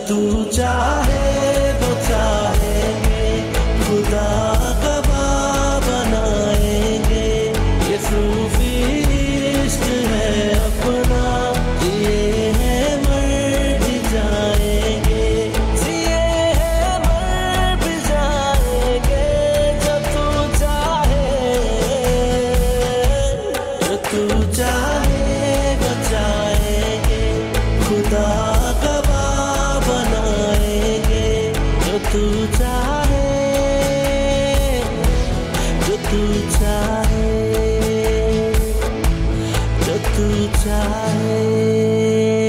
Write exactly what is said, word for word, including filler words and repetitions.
तू चाहे वो चाहेंगे, खुदा गवाह बनाएंगे। ये सूफी इश्क है अपना, जिए हैं मर भी जाएंगे, जिए हैं मर भी जाएंगे। जो तू चाहे, जो तू चाहे वो चाहेंगे, खुदा गवाह बनाएंगे। जो तू चाहे, जो तू चाहे, जो तू चाहे।